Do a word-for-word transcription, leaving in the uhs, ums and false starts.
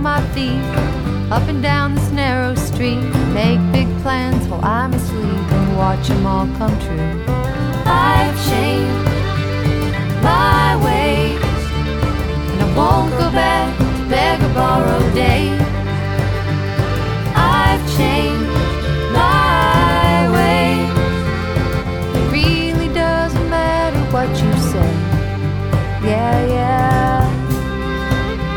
my feet up and down this narrow street, make big plans while I'm asleep and watch them all come true. I've changed my ways, and I won't go back to beg or borrow days.